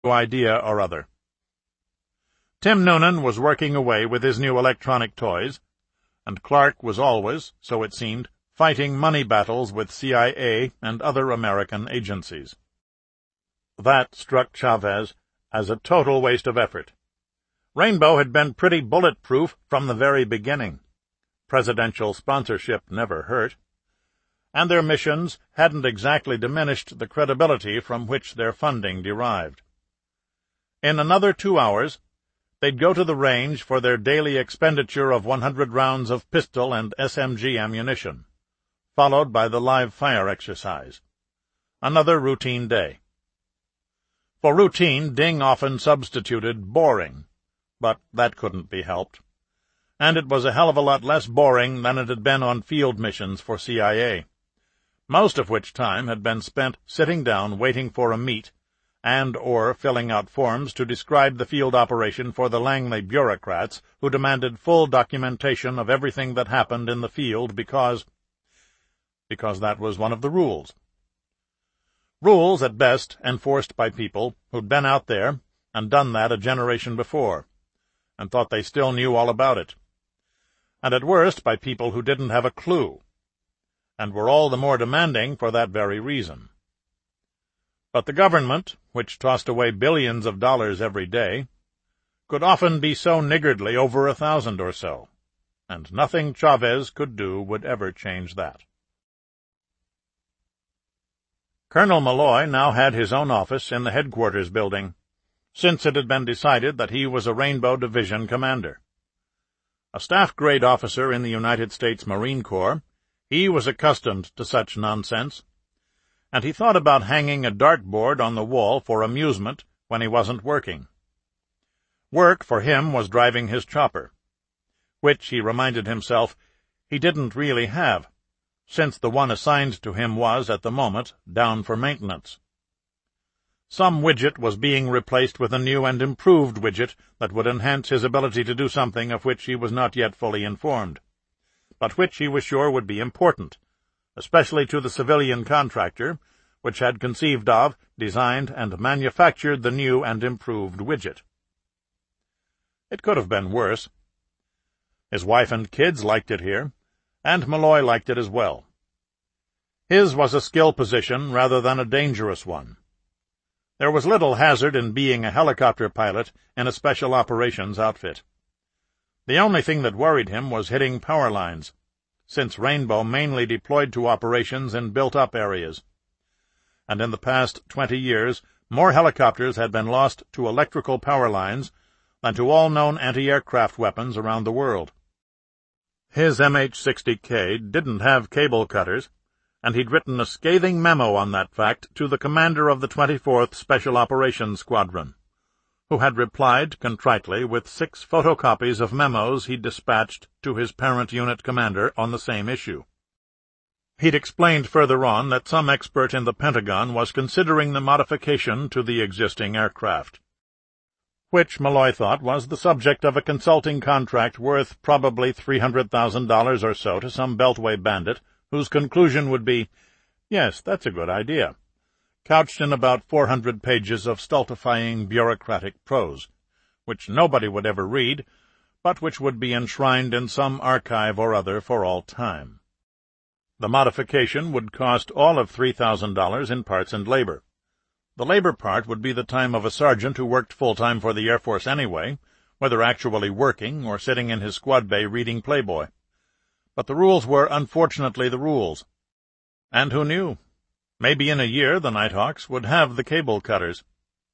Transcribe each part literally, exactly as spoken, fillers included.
idea or other. Tim Noonan was working away with his new electronic toys, and Clark was always, so it seemed, fighting money battles with C I A and other American agencies. That struck Chavez as a total waste of effort. Rainbow had been pretty bulletproof from the very beginning. Presidential sponsorship never hurt. And their missions hadn't exactly diminished the credibility from which their funding derived. In another two hours, they'd go to the range for their daily expenditure of one hundred rounds of pistol and S M G ammunition, followed by the live fire exercise. Another routine day. For routine, Ding often substituted boring, but that couldn't be helped. And it was a hell of a lot less boring than it had been on field missions for C I A, most of which time had been spent sitting down waiting for a meet and or filling out forms to describe the field operation for the Langley bureaucrats who demanded full documentation of everything that happened in the field because because that was one of the rules. Rules, at best, enforced by people who'd been out there and done that a generation before, and thought they still knew all about it, and at worst by people who didn't have a clue, and were all the more demanding for that very reason. But the government, which tossed away billions of dollars every day, could often be so niggardly over a thousand or so, and nothing Chavez could do would ever change that. Colonel Malloy now had his own office in the headquarters building, since it had been decided that he was a Rainbow Division commander. A staff-grade officer in the United States Marine Corps, he was accustomed to such nonsense, and he thought about hanging a dartboard on the wall for amusement when he wasn't working. Work for him was driving his chopper, which, he reminded himself, he didn't really have, since the one assigned to him was, at the moment, down for maintenance. Some widget was being replaced with a new and improved widget that would enhance his ability to do something of which he was not yet fully informed, but which he was sure would be important, especially to the civilian contractor, which had conceived of, designed, and manufactured the new and improved widget. It could have been worse. His wife and kids liked it here, and Malloy liked it as well. His was a skill position rather than a dangerous one. There was little hazard in being a helicopter pilot in a special operations outfit. The only thing that worried him was hitting power lines, since Rainbow mainly deployed to operations in built-up areas. And in the past twenty years, more helicopters had been lost to electrical power lines than to all known anti-aircraft weapons around the world. His M H sixty K didn't have cable cutters, and he'd written a scathing memo on that fact to the commander of the twenty-fourth Special Operations Squadron, who had replied contritely with six photocopies of memos he'd dispatched to his parent unit commander on the same issue. He'd explained further on that some expert in the Pentagon was considering the modification to the existing aircraft, which Malloy thought was the subject of a consulting contract worth probably three hundred thousand dollars or so to some Beltway bandit, whose conclusion would be, "Yes, that's a good idea," couched in about four hundred pages of stultifying bureaucratic prose, which nobody would ever read, but which would be enshrined in some archive or other for all time. The modification would cost all of three thousand dollars in parts and labor. The labor part would be the time of a sergeant who worked full-time for the Air Force anyway, whether actually working or sitting in his squad bay reading Playboy. But the rules were unfortunately the rules. And who knew? Maybe in a year the Nighthawks would have the cable cutters.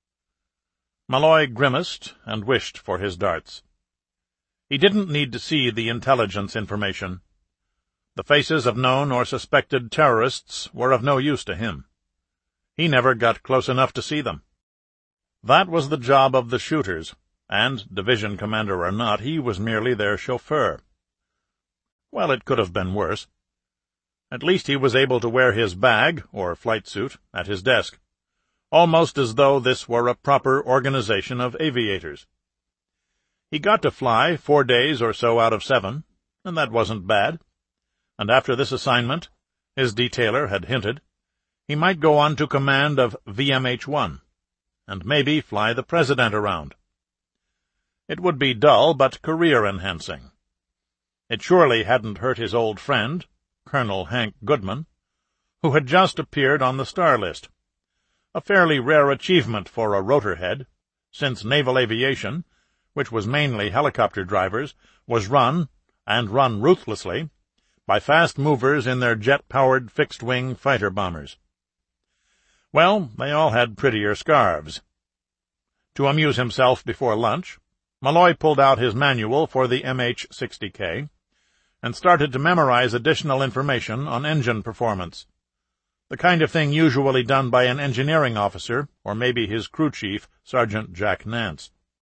Malloy grimaced and wished for his darts. He didn't need to see the intelligence information. The faces of known or suspected terrorists were of no use to him. He never got close enough to see them. That was the job of the shooters, and, division commander or not, he was merely their chauffeur. Well, it could have been worse. At least he was able to wear his bag, or flight suit, at his desk, almost as though this were a proper organization of aviators. He got to fly four days or so out of seven, and that wasn't bad. And after this assignment, his detailer had hinted, he might go on to command of V M H one. and maybe fly the president around. It would be dull but career-enhancing. It surely hadn't hurt his old friend, Colonel Hank Goodman, who had just appeared on the star list, a fairly rare achievement for a rotorhead, since naval aviation, which was mainly helicopter drivers, was run, and run ruthlessly, by fast movers in their jet-powered fixed-wing fighter-bombers. Well, they all had prettier scarves. To amuse himself before lunch, Malloy pulled out his manual for the M H sixty K and started to memorize additional information on engine performance, the kind of thing usually done by an engineering officer or maybe his crew chief, Sergeant Jack Nance.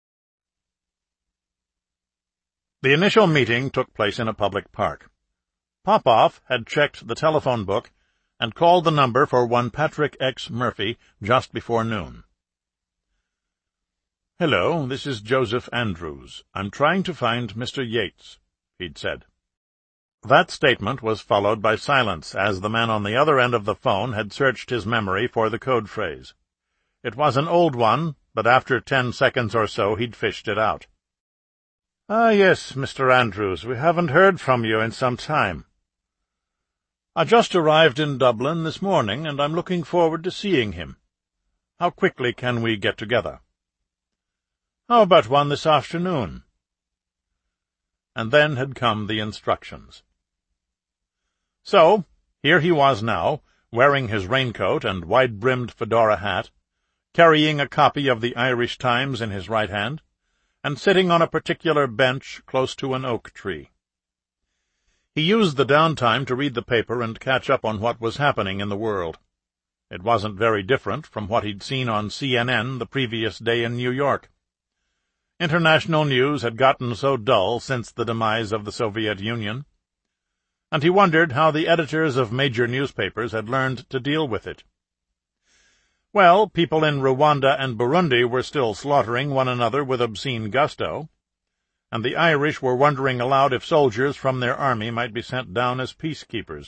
The initial meeting took place in a public park. Popoff had checked the telephone book and called the number for one Patrick X. Murphy just before noon. "Hello, this is Joseph Andrews. I'm trying to find Mister Yates," he'd said. That statement was followed by silence, as the man on the other end of the phone had searched his memory for the code phrase. It was an old one, but after ten seconds or so he'd fished it out. "Ah, yes, Mister Andrews, we haven't heard from you in some time. I just arrived in Dublin this morning, and I'm looking forward to seeing him. How quickly can we get together?" "How about one this afternoon?" And then had come the instructions. So, here he was now, wearing his raincoat and wide-brimmed fedora hat, carrying a copy of the Irish Times in his right hand, and sitting on a particular bench close to an oak tree. He used the downtime to read the paper and catch up on what was happening in the world. It wasn't very different from what he'd seen on C N N the previous day in New York. International news had gotten so dull since the demise of the Soviet Union, and he wondered how the editors of major newspapers had learned to deal with it. Well, people in Rwanda and Burundi were still slaughtering one another with obscene gusto, and the Irish were wondering aloud if soldiers from their army might be sent down as peacekeepers.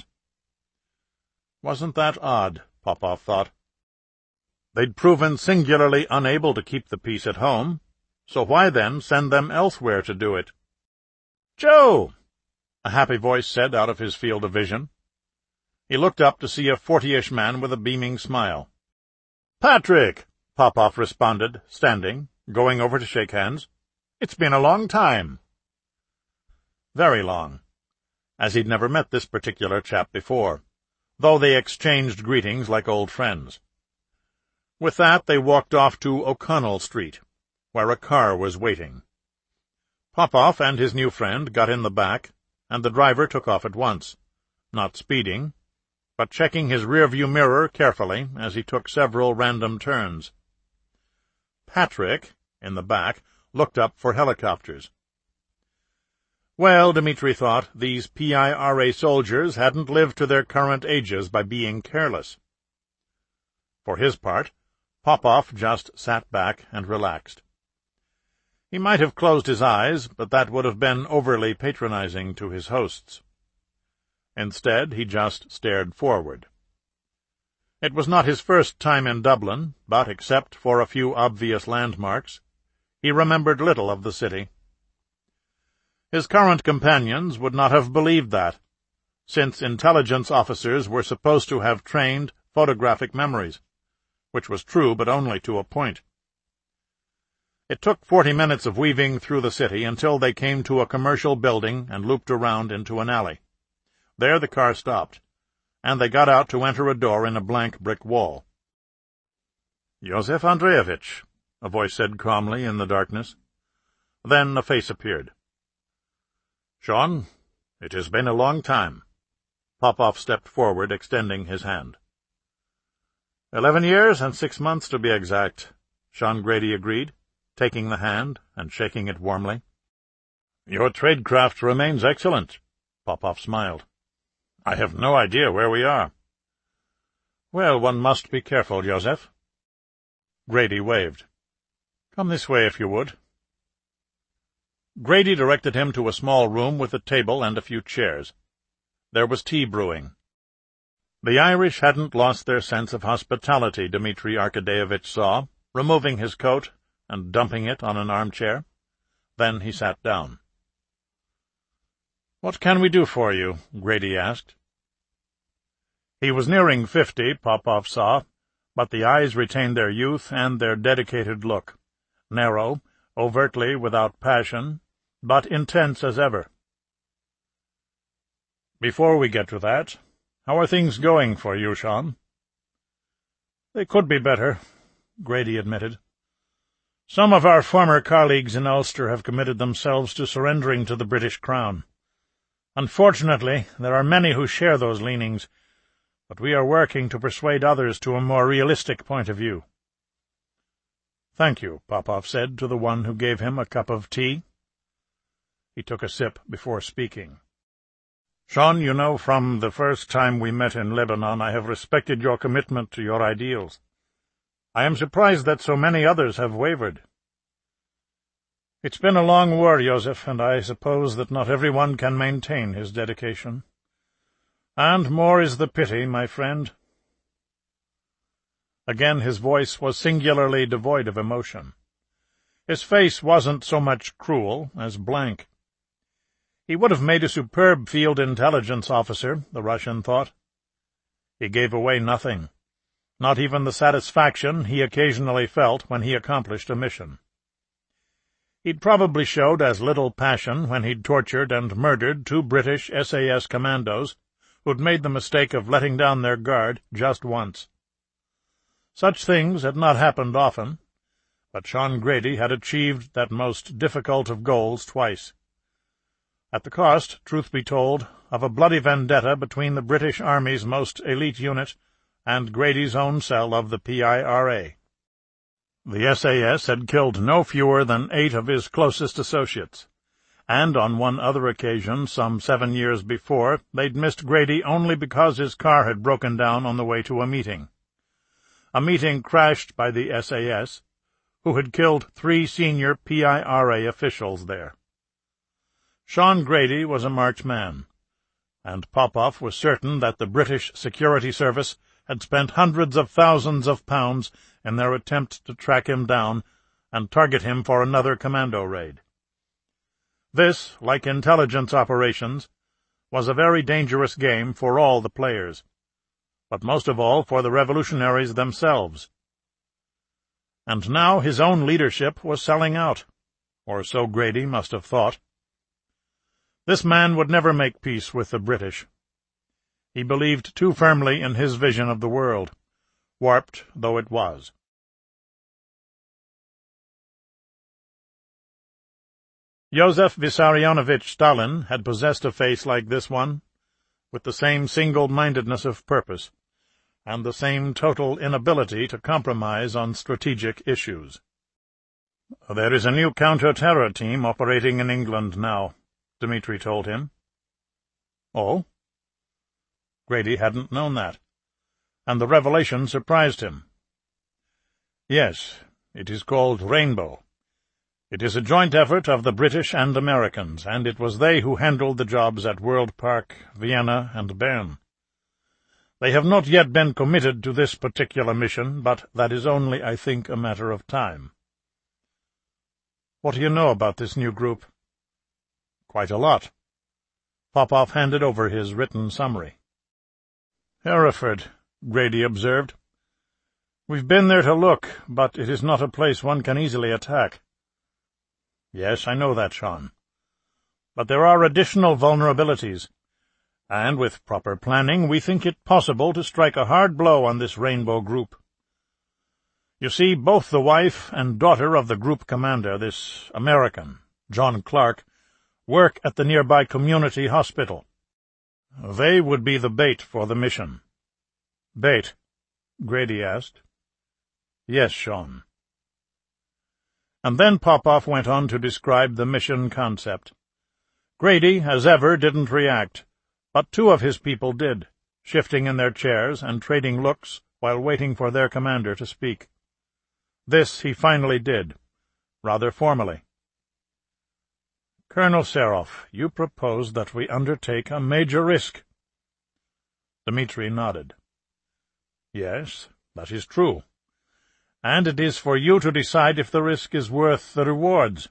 Wasn't that odd, Popoff thought. They'd proven singularly unable to keep the peace at home, so why then send them elsewhere to do it? "Joe!" a happy voice said out of his field of vision. He looked up to see a fortyish man with a beaming smile. "Patrick!" Popoff responded, standing, going over to shake hands. "It's been a long time." Very long, as he'd never met this particular chap before, though they exchanged greetings like old friends. With that they walked off to O'Connell Street, where a car was waiting. Popoff and his new friend got in the back, and the driver took off at once, not speeding, but checking his rearview mirror carefully as he took several random turns. Patrick, in the back, looked up for helicopters. Well, Dmitri thought, these P I R A soldiers hadn't lived to their current ages by being careless. For his part, Popoff just sat back and relaxed. He might have closed his eyes, but that would have been overly patronizing to his hosts. Instead, he just stared forward. It was not his first time in Dublin, but except for a few obvious landmarks, he remembered little of the city. His current companions would not have believed that, since intelligence officers were supposed to have trained photographic memories, which was true but only to a point. It took forty minutes of weaving through the city until they came to a commercial building and looped around into an alley. There the car stopped, and they got out to enter a door in a blank brick wall. "Yosef Andreevich," a voice said calmly in the darkness. Then a face appeared. "Sean, it has been a long time." Popoff stepped forward, extending his hand. Eleven years and six months, to be exact," Sean Grady agreed, taking the hand and shaking it warmly. "Your tradecraft remains excellent," Popoff smiled. "I have no idea where we are." "Well, one must be careful, Joseph." Grady waved. "Come this way, if you would." Grady directed him to a small room with a table and a few chairs. There was tea brewing. The Irish hadn't lost their sense of hospitality, Dmitri Arkadyevich saw, removing his coat and dumping it on an armchair. Then he sat down. "What can we do for you?" Grady asked. He was nearing fifty, Popov saw, but the eyes retained their youth and their dedicated look, narrow, overtly without passion, but intense as ever. "Before we get to that, how are things going for you, Sean?" "They could be better," Grady admitted. "Some of our former colleagues in Ulster have committed themselves to surrendering to the British Crown. Unfortunately, there are many who share those leanings, but we are working to persuade others to a more realistic point of view." "Thank you," Popov said to the one who gave him a cup of tea. He took a sip before speaking. "Sean, you know, from the first time we met in Lebanon, I have respected your commitment to your ideals. I am surprised that so many others have wavered." "It's been a long war, Joseph, and I suppose that not everyone can maintain his dedication. And more is the pity, my friend." Again his voice was singularly devoid of emotion. His face wasn't so much cruel as blank. He would have made a superb field intelligence officer, the Russian thought. He gave away nothing, not even the satisfaction he occasionally felt when he accomplished a mission. He'd probably showed as little passion when he'd tortured and murdered two British S A S commandos who'd made the mistake of letting down their guard just once. Such things had not happened often, but Sean Grady had achieved that most difficult of goals twice. At the cost, truth be told, of a bloody vendetta between the British Army's most elite unit and Grady's own cell of the P I R A. The S A S had killed no fewer than eight of his closest associates, and on one other occasion, some seven years before, they'd missed Grady only because his car had broken down on the way to a meeting. A meeting crashed by the S A S, who had killed three senior P I R A officials there. Sean Grady was a marked man, and Popov was certain that the British Security Service had spent hundreds of thousands of pounds in their attempt to track him down and target him for another commando raid. This, like intelligence operations, was a very dangerous game for all the players, but most of all for the revolutionaries themselves. And now his own leadership was selling out, or so Grady must have thought. This man would never make peace with the British. He believed too firmly in his vision of the world, warped though it was. Joseph Vissarionovich Stalin had possessed a face like this one, with the same single-mindedness of purpose, and the same total inability to compromise on strategic issues. "There is a new counter-terror team operating in England now," Dmitri told him. "Oh?" Grady hadn't known that, and the revelation surprised him. "Yes, it is called Rainbow. It is a joint effort of the British and Americans, and it was they who handled the jobs at World Park, Vienna, and Bern. They have not yet been committed to this particular mission, but that is only, I think, a matter of time." "What do you know about this new group?" "Quite a lot." Popov handed over his written summary. "Hereford," Grady observed. "We've been there to look, but it is not a place one can easily attack." "Yes, I know that, Sean. But there are additional vulnerabilities, and with proper planning we think it possible to strike a hard blow on this Rainbow group. You see, both the wife and daughter of the group commander, this American, John Clark, work at the nearby community hospital. They would be the bait for the mission." "Bait?" Grady asked. "Yes, Sean." And then Popov went on to describe the mission concept. Grady, as ever, didn't react, but two of his people did, shifting in their chairs and trading looks while waiting for their commander to speak. This he finally did, rather formally. "Colonel Serov, you propose that we undertake a major risk." Dmitri nodded. "Yes, that is true. and it is for you to decide if the risk is worth the rewards."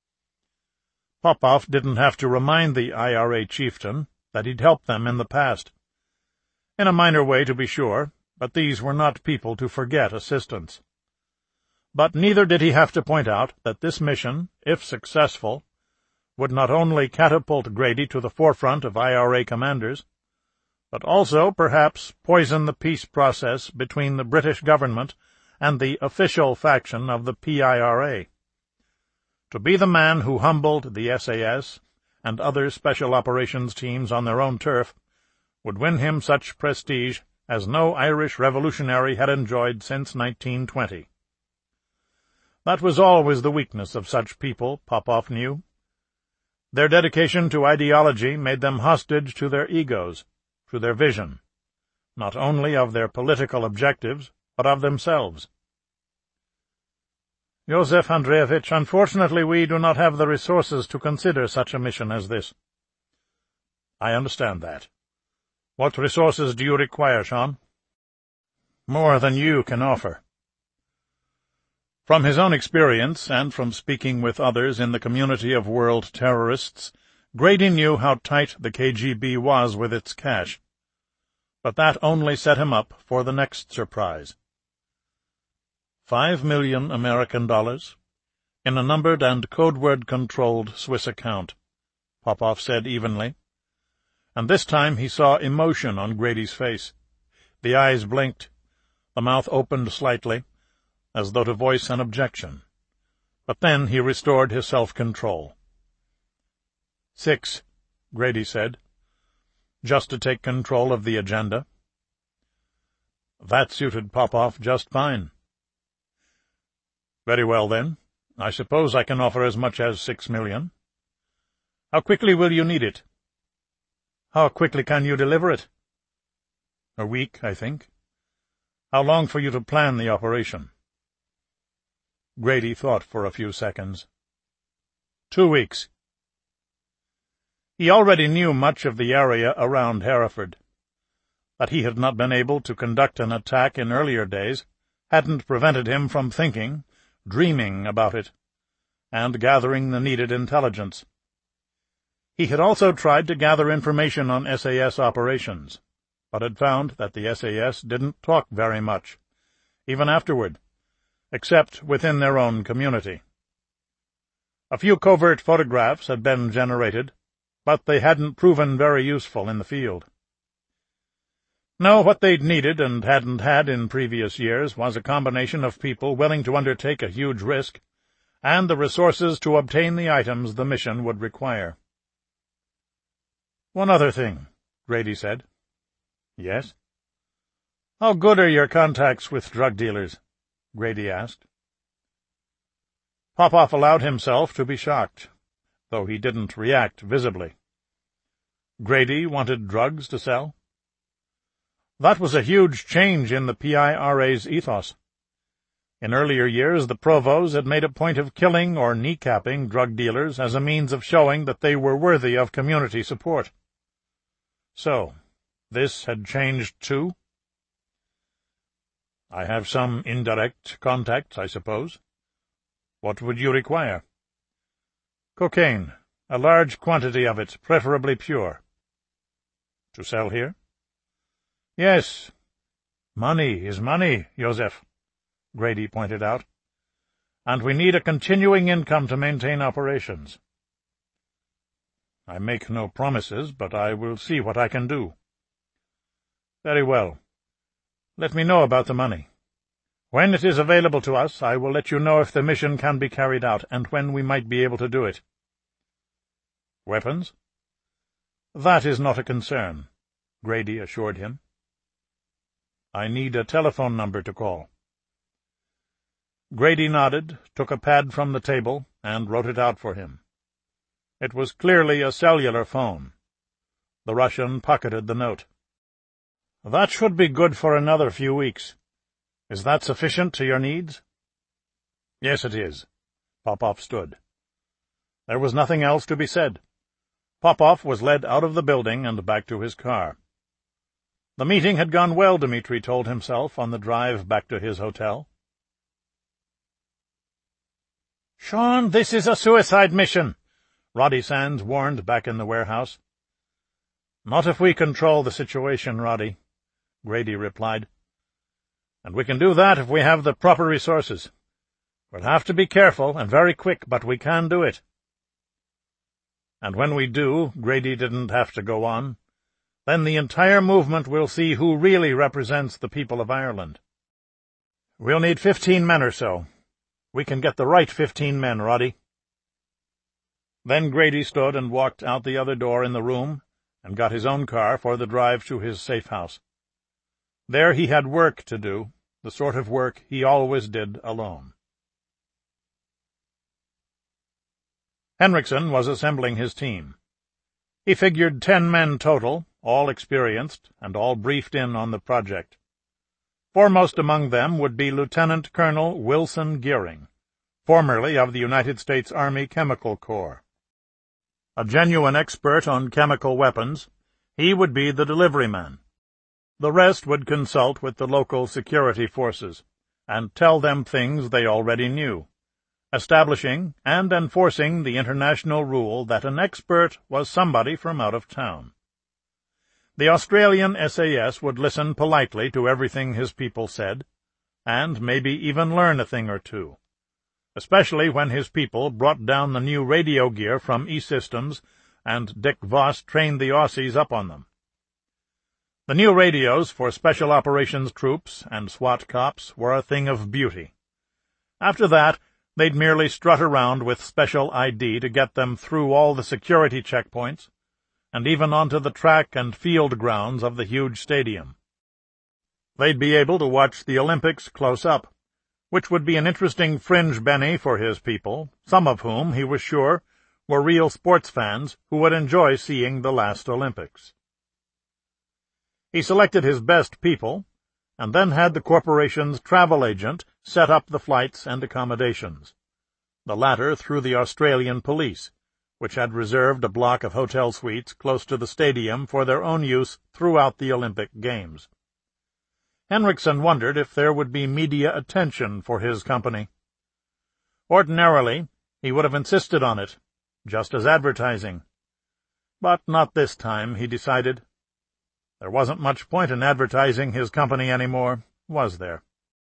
Popov didn't have to remind the I R A chieftain that he'd helped them in the past. In a minor way, to be sure, but these were not people to forget assistance. But neither did he have to point out that this mission, if successful, would not only catapult Grady to the forefront of I R A commanders, but also, perhaps, poison the peace process between the British government and the official faction of the P I R A. To be the man who humbled the S A S and other special operations teams on their own turf would win him such prestige as no Irish revolutionary had enjoyed since nineteen twenty. That was always the weakness of such people, Popov knew. Their dedication to ideology made them hostage to their egos, to their vision, not only of their political objectives, but of themselves. "Joseph Andreevich, unfortunately we do not have the resources to consider such a mission as this." "I understand that. What resources do you require, Sean?" "More than you can offer." From his own experience, and from speaking with others in the community of world terrorists, Grady knew how tight the K G B was with its cash. But that only set him up for the next surprise. Five million American dollars, in a numbered and code-word-controlled Swiss account, Popov said evenly. And this time he saw emotion on Grady's face. The eyes blinked, the mouth opened slightly, as though to voice an objection. But then he restored his self-control. Six, Grady said, just to take control of the agenda. That suited Popov just fine. Very well, then. I suppose I can offer as much as six million. How quickly will you need it? How quickly can you deliver it? A week, I think. How long for you to plan the operation? Grady thought for a few seconds. Two weeks. He already knew much of the area around Hereford. That he had not been able to conduct an attack in earlier days hadn't prevented him from thinking, dreaming about it, and gathering the needed intelligence. He had also tried to gather information on S A S operations, but had found that the S A S didn't talk very much, even afterward, except within their own community. A few covert photographs had been generated, but they hadn't proven very useful in the field. No, what they'd needed and hadn't had in previous years was a combination of people willing to undertake a huge risk, and the resources to obtain the items the mission would require. One other thing, Grady said. Yes? How good are your contacts with drug dealers? Grady asked. Popov allowed himself to be shocked, though he didn't react visibly. Grady wanted drugs to sell? That was a huge change in the P I R A's ethos. In earlier years, the provos had made a point of killing or kneecapping drug dealers as a means of showing that they were worthy of community support. So, this had changed too? I have some indirect contacts, I suppose. What would you require? Cocaine, a large quantity of it, preferably pure. To sell here? Yes. Money is money, Joseph, Grady pointed out, and we need a continuing income to maintain operations. I make no promises, but I will see what I can do. Very well. Let me know about the money. When it is available to us, I will let you know if the mission can be carried out, and when we might be able to do it. Weapons? That is not a concern, Grady assured him. I need a telephone number to call. Grady nodded, took a pad from the table, and wrote it out for him. It was clearly a cellular phone. The Russian pocketed the note. That should be good for another few weeks. Is that sufficient to your needs? Yes, it is. Popov stood. There was nothing else to be said. Popov was led out of the building and back to his car. The meeting had gone well, Dmitri told himself on the drive back to his hotel. "Sean, this is a suicide mission," Roddy Sands warned back in the warehouse. "Not if we control the situation, Roddy," Grady replied. "And we can do that if we have the proper resources. We'll have to be careful and very quick, but we can do it." "And when we do," Grady didn't have to go on, "then the entire movement will see who really represents the people of Ireland. We'll need fifteen men or so. We can get the right fifteen men, Roddy." Then Grady stood and walked out the other door in the room and got his own car for the drive to his safe house. There he had work to do, the sort of work he always did alone. Henriksen was assembling his team. He figured ten men total, all experienced, and all briefed in on the project. Foremost among them would be Lieutenant Colonel Wilson Gearing, formerly of the United States Army Chemical Corps. A genuine expert on chemical weapons, he would be the delivery man. The rest would consult with the local security forces and tell them things they already knew, establishing and enforcing the international rule that an expert was somebody from out of town. The Australian S A S would listen politely to everything his people said, and maybe even learn a thing or two, especially when his people brought down the new radio gear from E-Systems and Dick Voss trained the Aussies up on them. The new radios for Special Operations troops and SWAT cops were a thing of beauty. After that, they'd merely strut around with special I D to get them through all the security checkpoints, and even onto the track and field grounds of the huge stadium. They'd be able to watch the Olympics close up, which would be an interesting fringe benny for his people, some of whom, he was sure, were real sports fans who would enjoy seeing the last Olympics. He selected his best people, and then had the corporation's travel agent set up the flights and accommodations, the latter through the Australian police, which had reserved a block of hotel suites close to the stadium for their own use throughout the Olympic Games. Henriksen wondered if there would be media attention for his company. Ordinarily, he would have insisted on it, just as advertising. But not this time, he decided. There wasn't much point in advertising his company anymore, was there?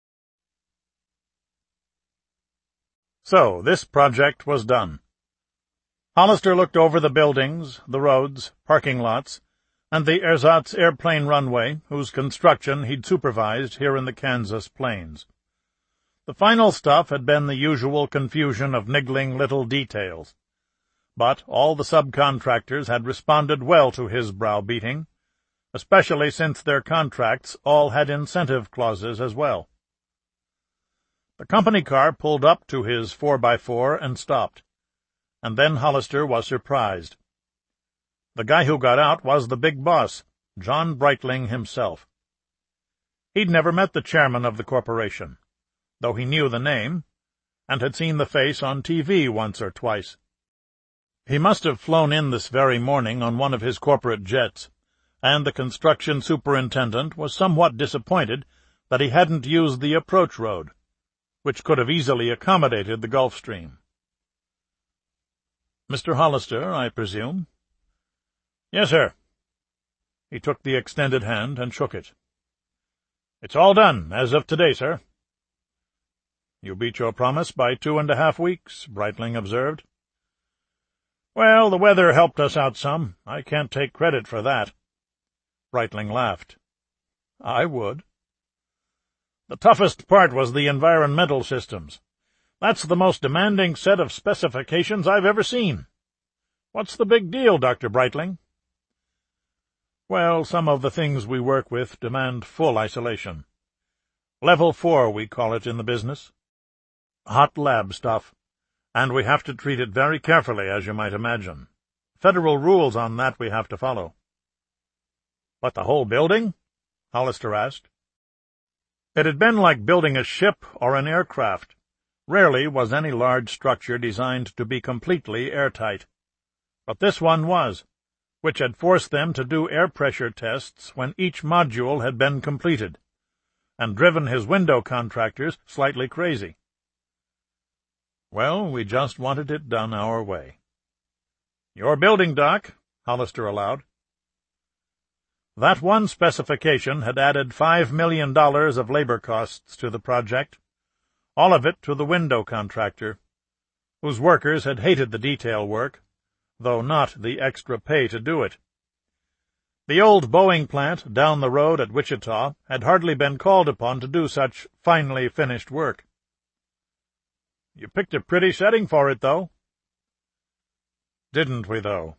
So, this project was done. Hollister looked over the buildings, the roads, parking lots, and the ersatz airplane runway, whose construction he'd supervised here in the Kansas plains. The final stuff had been the usual confusion of niggling little details, but all the subcontractors had responded well to his browbeating, especially since their contracts all had incentive clauses as well. The company car pulled up to his four by four and stopped. And then Hollister was surprised. The guy who got out was the big boss, John Breitling himself. He'd never met the chairman of the corporation, though he knew the name, and had seen the face on T V once or twice. He must have flown in this very morning on one of his corporate jets, and the construction superintendent was somewhat disappointed that he hadn't used the approach road, which could have easily accommodated the Gulf Stream. "Mister Hollister, I presume?" "Yes, sir." He took the extended hand and shook it. "It's all done, as of today, sir." "You beat your promise by two and a half weeks," Breitling observed. "Well, the weather helped us out some. I can't take credit for that." Breitling laughed. "I would." "The toughest part was the environmental systems. That's the most demanding set of specifications I've ever seen. What's the big deal, Doctor Breitling?" "Well, some of the things we work with demand full isolation. Level four, we call it in the business. Hot lab stuff, and we have to treat it very carefully, as you might imagine. Federal rules on that we have to follow." "But the whole building?" Hollister asked. It had been like building a ship or an aircraft. Rarely was any large structure designed to be completely airtight. But this one was, which had forced them to do air pressure tests when each module had been completed, and driven his window contractors slightly crazy. Well, we just wanted it done our way. Your building, Doc, Hollister allowed. That one specification had added five million dollars of labor costs to the project, all of it to the window contractor, whose workers had hated the detail work, though not the extra pay to do it. The old Boeing plant down the road at Wichita had hardly been called upon to do such finely finished work. You picked a pretty setting for it, though. Didn't we, though?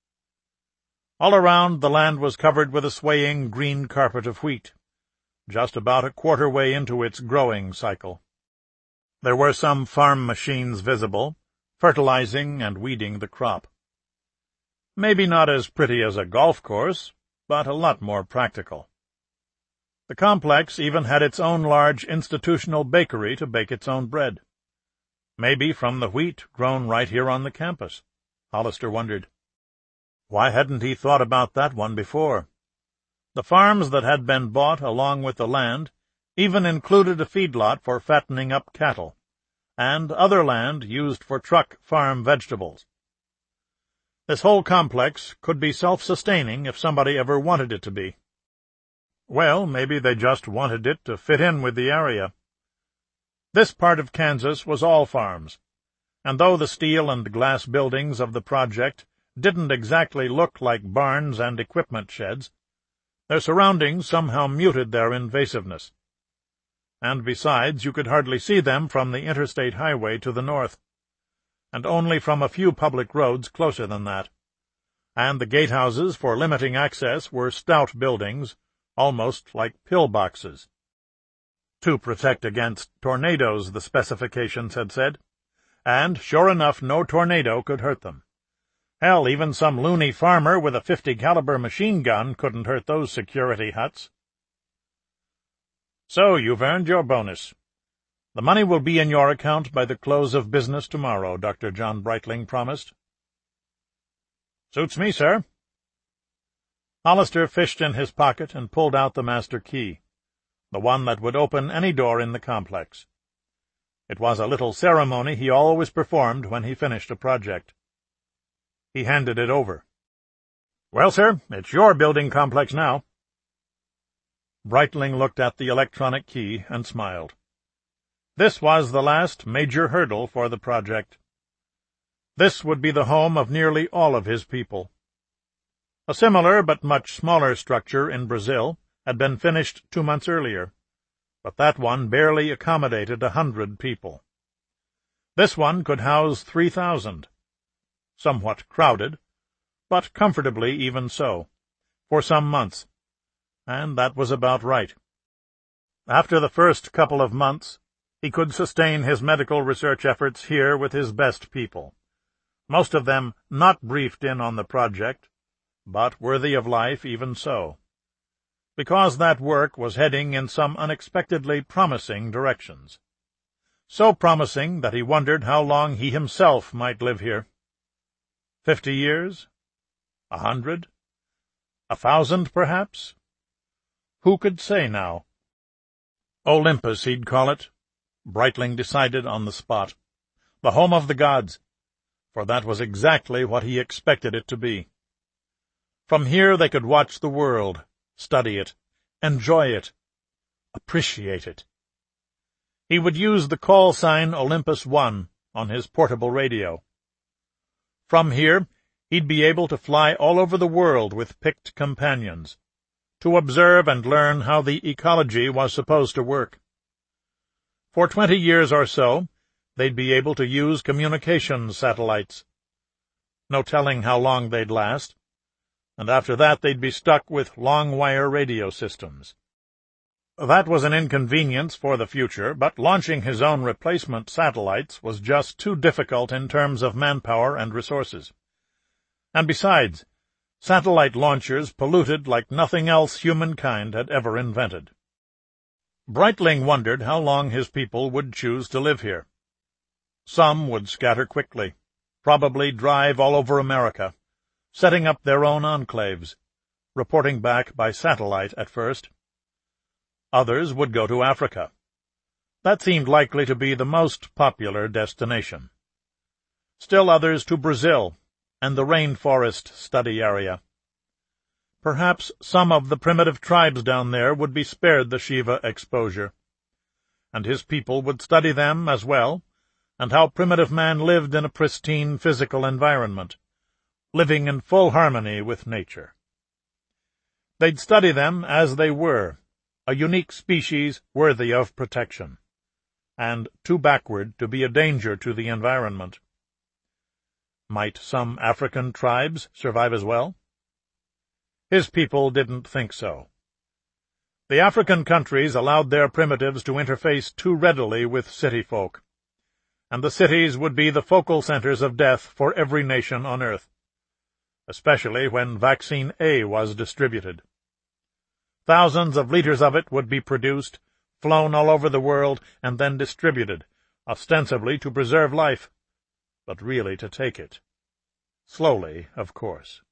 All around, the land was covered with a swaying green carpet of wheat, just about a quarter way into its growing cycle. There were some farm machines visible, fertilizing and weeding the crop. Maybe not as pretty as a golf course, but a lot more practical. The complex even had its own large institutional bakery to bake its own bread. Maybe from the wheat grown right here on the campus, Hollister wondered. Why hadn't he thought about that one before? The farms that had been bought along with the land even included a feedlot for fattening up cattle, and other land used for truck farm vegetables. This whole complex could be self-sustaining if somebody ever wanted it to be. Well, maybe they just wanted it to fit in with the area. This part of Kansas was all farms, and though the steel and glass buildings of the project didn't exactly look like barns and equipment sheds, their surroundings somehow muted their invasiveness. And besides, you could hardly see them from the interstate highway to the north, and only from a few public roads closer than that. And the gatehouses for limiting access were stout buildings, almost like pillboxes. To protect against tornadoes, the specifications had said, and sure enough no tornado could hurt them. Hell, even some loony farmer with a fifty caliber machine gun couldn't hurt those security huts. So you've earned your bonus. The money will be in your account by the close of business tomorrow, Doctor John Breitling promised. Suits me, sir. Hollister fished in his pocket and pulled out the master key, the one that would open any door in the complex. It was a little ceremony he always performed when he finished a project. He handed it over. Well, sir, it's your building complex now. Breitling looked at the electronic key and smiled. This was the last major hurdle for the project. This would be the home of nearly all of his people. A similar but much smaller structure in Brazil had been finished two months earlier, but that one barely accommodated a hundred people. This one could house three thousand. Somewhat crowded, but comfortably even so, for some months, and that was about right. After the first couple of months, he could sustain his medical research efforts here with his best people, most of them not briefed in on the project, but worthy of life even so, because that work was heading in some unexpectedly promising directions. So promising that he wondered how long he himself might live here. Fifty years? A hundred? A thousand, perhaps? Who could say now? Olympus, he'd call it, Breitling decided on the spot. The home of the gods, for that was exactly what he expected it to be. From here they could watch the world, study it, enjoy it, appreciate it. He would use the call sign Olympus One on his portable radio. From here, he'd be able to fly all over the world with picked companions, to observe and learn how the ecology was supposed to work. For twenty years or so, they'd be able to use communications satellites. No telling how long they'd last, and after that they'd be stuck with long-wire radio systems. That was an inconvenience for the future, but launching his own replacement satellites was just too difficult in terms of manpower and resources. And besides, satellite launchers polluted like nothing else humankind had ever invented. Breitling wondered how long his people would choose to live here. Some would scatter quickly, probably drive all over America, setting up their own enclaves, reporting back by satellite at first. Others would go to Africa. That seemed likely to be the most popular destination. Still others to Brazil and the rainforest study area. Perhaps some of the primitive tribes down there would be spared the Shiva exposure, and his people would study them as well, and how primitive man lived in a pristine physical environment, living in full harmony with nature. They'd study them as they were, a unique species worthy of protection, and too backward to be a danger to the environment. Might some African tribes survive as well? His people didn't think so. The African countries allowed their primitives to interface too readily with city folk, and the cities would be the focal centers of death for every nation on earth, especially when Vaccine A was distributed. Thousands of liters of it would be produced, flown all over the world, and then distributed, ostensibly to preserve life, but really to take it. Slowly, of course.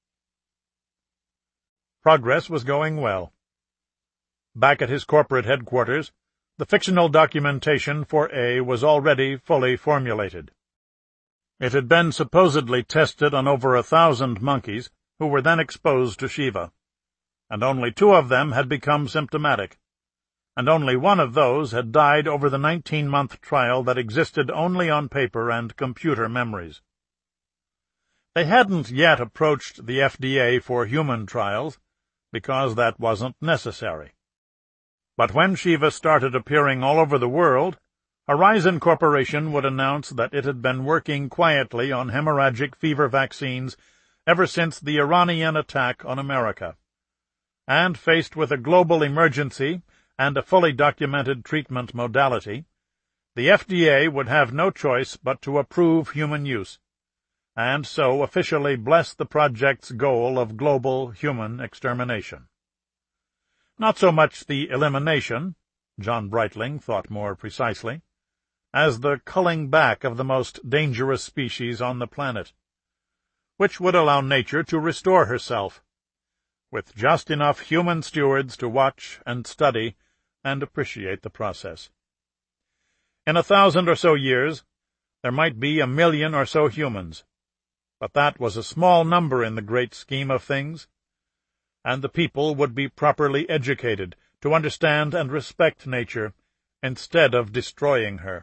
Progress was going well. Back at his corporate headquarters, the fictional documentation for A was already fully formulated. It had been supposedly tested on over a thousand monkeys, who were then exposed to Shiva, and only two of them had become symptomatic, and only one of those had died over the nineteen-month trial that existed only on paper and computer memories. They hadn't yet approached the F D A for human trials, because that wasn't necessary. But when Shiva started appearing all over the world, Horizon Corporation would announce that it had been working quietly on hemorrhagic fever vaccines ever since the Iranian attack on America, and faced with a global emergency and a fully documented treatment modality, the F D A would have no choice but to approve human use, and so officially bless the project's goal of global human extermination. Not so much the elimination, John Breitling thought more precisely, as the culling back of the most dangerous species on the planet, which would allow nature to restore herself, with just enough human stewards to watch and study and appreciate the process. In a thousand or so years, there might be a million or so humans, but that was a small number in the great scheme of things, and the people would be properly educated to understand and respect nature instead of destroying her.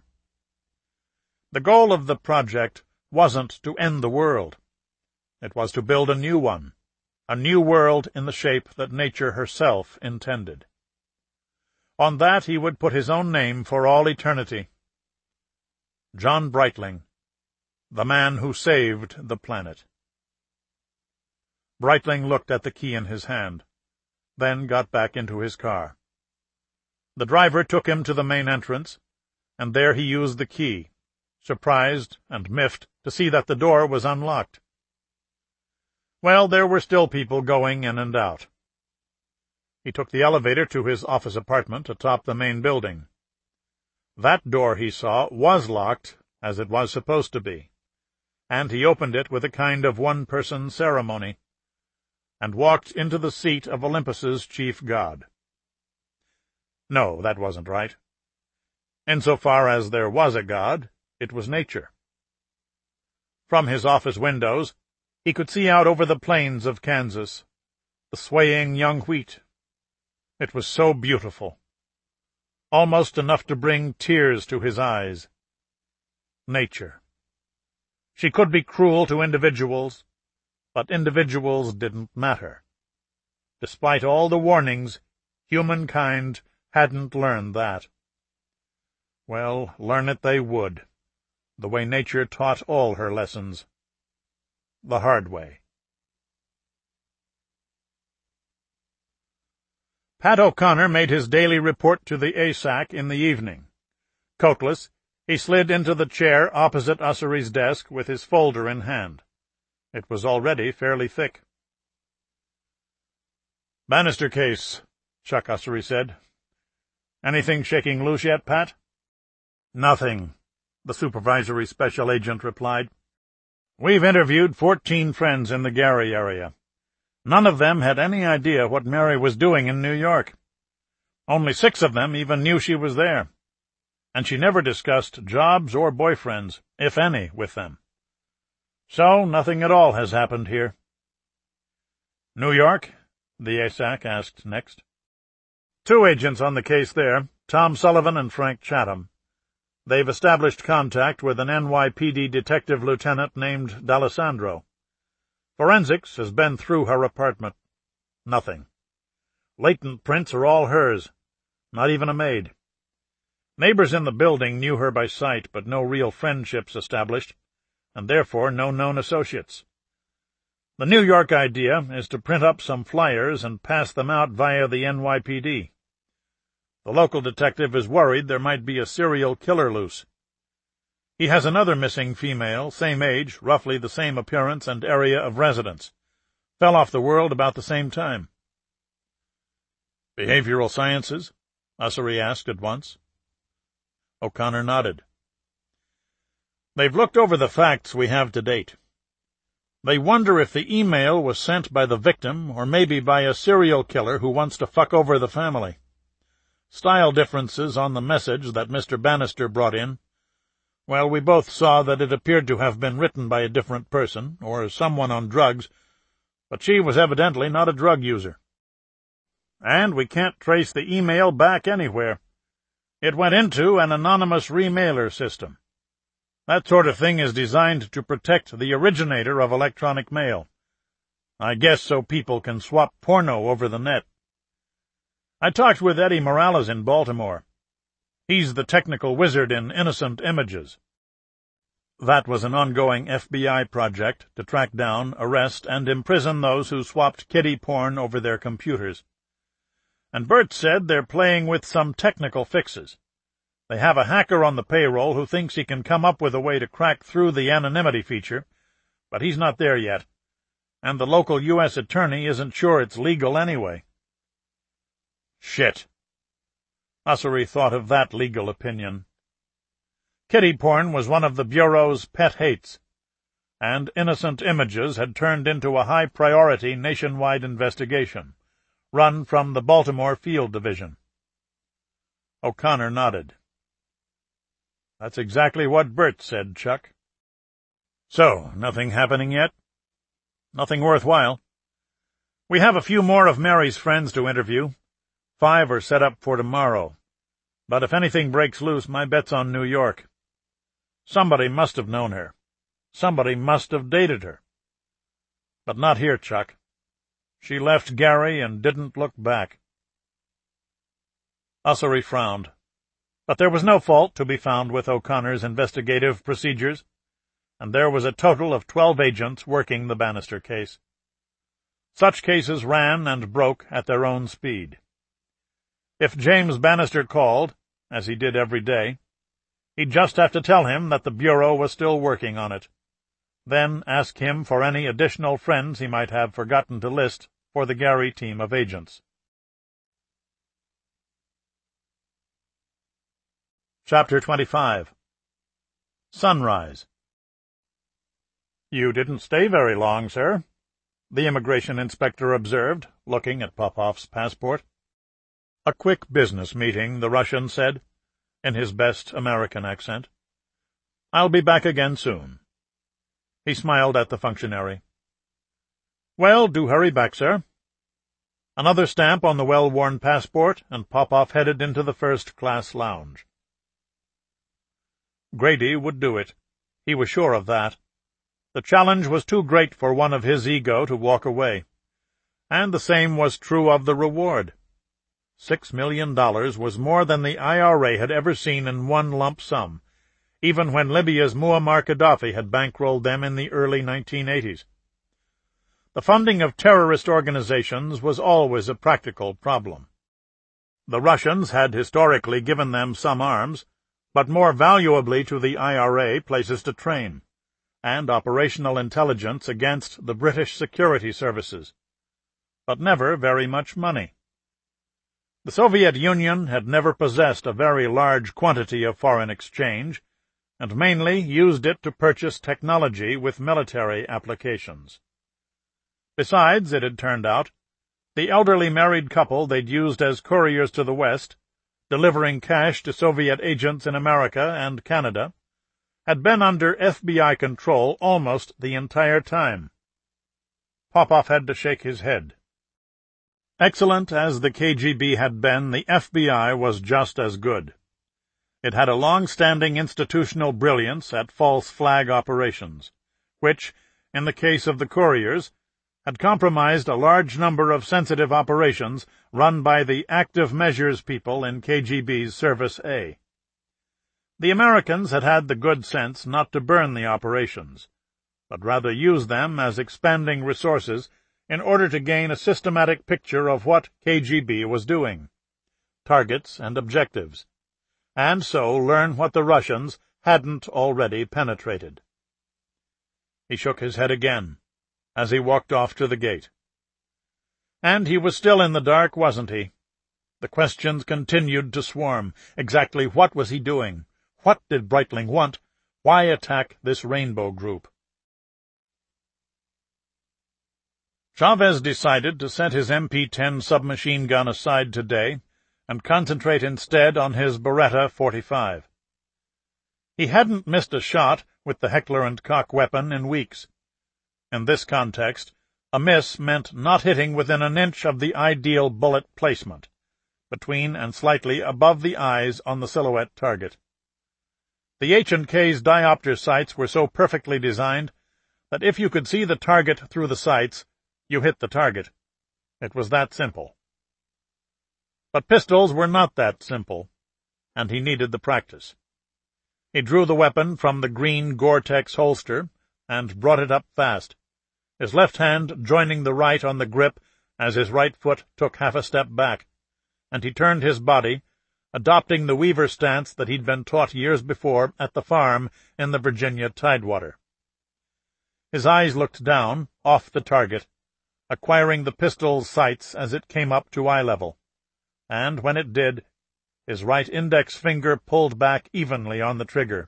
The goal of the project wasn't to end the world. It was to build a new one, a new world in the shape that nature herself intended. On that he would put his own name for all eternity. John Breitling, the man who saved the planet. Breitling looked at the key in his hand, then got back into his car. The driver took him to the main entrance, and there he used the key, surprised and miffed to see that the door was unlocked. Well, there were still people going in and out. He took the elevator to his office apartment atop the main building. That door, he saw, was locked, as it was supposed to be, and he opened it with a kind of one-person ceremony, and walked into the seat of Olympus's chief god. No, that wasn't right. Insofar as there was a god, it was nature. From his office windows, he could see out over the plains of Kansas, the swaying young wheat. It was so beautiful, almost enough to bring tears to his eyes. Nature. She could be cruel to individuals, but individuals didn't matter. Despite all the warnings, humankind hadn't learned that. Well, learn it they would, the way nature taught all her lessons. The hard way. Pat O'Connor made his daily report to the A S A C in the evening. Coatless, he slid into the chair opposite Ussery's desk with his folder in hand. It was already fairly thick. "Bannister case," Chuck Ussery said. "Anything shaking loose yet, Pat?" "Nothing," the supervisory special agent replied. "We've interviewed fourteen friends in the Gary area. None of them had any idea what Mary was doing in New York. Only six of them even knew she was there. and she never discussed jobs or boyfriends, if any, with them. So nothing at all has happened here. New York? The A S A C asked next. Two agents on the case there, Tom Sullivan and Frank Chatham. They've established contact with an N Y P D detective lieutenant named D'Alessandro. Forensics has been through her apartment. Nothing. Latent prints are all hers. Not even a maid. Neighbors in the building knew her by sight, but no real friendships established, and therefore no known associates. The New York idea is to print up some flyers and pass them out via the N Y P D. The local detective is worried there might be a serial killer loose. He has another missing female, same age, roughly the same appearance and area of residence. Fell off the world about the same time. Behavioral sciences? Ussery asked at once. O'Connor nodded. They've looked over the facts we have to date. They wonder if the email was sent by the victim or maybe by a serial killer who wants to fuck over the family. Style differences on the message that Mister Bannister brought in. Well, we both saw that it appeared to have been written by a different person, or someone on drugs, but she was evidently not a drug user. And we can't trace the email back anywhere. It went into an anonymous remailer system. That sort of thing is designed to protect the originator of electronic mail. I guess so people can swap porno over the net. I talked with Eddie Morales in Baltimore. He's the technical wizard in Innocent Images. That was an ongoing F B I project to track down, arrest, and imprison those who swapped kiddie porn over their computers. And Bert said they're playing with some technical fixes. They have a hacker on the payroll who thinks he can come up with a way to crack through the anonymity feature, but he's not there yet, and the local U S attorney isn't sure it's legal anyway. Shit. Ussery thought of that legal opinion. Kiddie porn was one of the Bureau's pet hates, and Innocent Images had turned into a high-priority nationwide investigation, run from the Baltimore Field Division. O'Connor nodded. That's exactly what Bert said, Chuck. So, nothing happening yet? Nothing worthwhile. We have a few more of Mary's friends to interview. Five are set up for tomorrow. But if anything breaks loose, my bet's on New York. Somebody must have known her. Somebody must have dated her. But not here, Chuck. She left Gary and didn't look back. Ussery frowned. But there was no fault to be found with O'Connor's investigative procedures, and there was a total of twelve agents working the Bannister case. Such cases ran and broke at their own speed. If James Bannister called, as he did every day, he'd just have to tell him that the Bureau was still working on it, then ask him for any additional friends he might have forgotten to list for the Gary team of agents. Chapter twenty-five. Sunrise. You didn't stay very long, sir, the immigration inspector observed, looking at Popoff's passport. A quick business meeting, the Russian said, in his best American accent. I'll be back again soon. He smiled at the functionary. Well, do hurry back, sir. Another stamp on the well-worn passport, and Popoff headed into the first-class lounge. Grady would do it. He was sure of that. The challenge was too great for one of his ego to walk away. And the same was true of the reward. Six million dollars was more than the I R A had ever seen in one lump sum, even when Libya's Muammar Gaddafi had bankrolled them in the early nineteen eighties. The funding of terrorist organizations was always a practical problem. The Russians had historically given them some arms, but more valuably to the I R A places to train, and operational intelligence against the British security services, but never very much money. The Soviet Union had never possessed a very large quantity of foreign exchange, and mainly used it to purchase technology with military applications. Besides, it had turned out, the elderly married couple they'd used as couriers to the West delivering cash to Soviet agents in America and Canada, had been under F B I control almost the entire time. Popov had to shake his head. Excellent as the K G B had been, the F B I was just as good. It had a long-standing institutional brilliance at false flag operations, which, in the case of the couriers, had compromised a large number of sensitive operations run by the active measures people in K G B's Service A. The Americans had had the good sense not to burn the operations, but rather use them as expanding resources in order to gain a systematic picture of what K G B was doing, targets and objectives, and so learn what the Russians hadn't already penetrated. He shook his head again as he walked off to the gate. And he was still in the dark, wasn't he? The questions continued to swarm. Exactly what was he doing? What did Breitling want? Why attack this Rainbow group? Chavez decided to set his M P ten submachine gun aside today and concentrate instead on his Beretta forty-five. He hadn't missed a shot with the Heckler and Koch weapon in weeks. In this context, a miss meant not hitting within an inch of the ideal bullet placement, between and slightly above the eyes on the silhouette target. The H and K's diopter sights were so perfectly designed that if you could see the target through the sights, you hit the target. It was that simple. But pistols were not that simple, and he needed the practice. He drew the weapon from the green Gore-Tex holster and brought it up fast, his left hand joining the right on the grip as his right foot took half a step back, and he turned his body, adopting the Weaver stance that he'd been taught years before at the farm in the Virginia Tidewater. His eyes looked down, off the target, acquiring the pistol's sights as it came up to eye level, and when it did, his right index finger pulled back evenly on the trigger.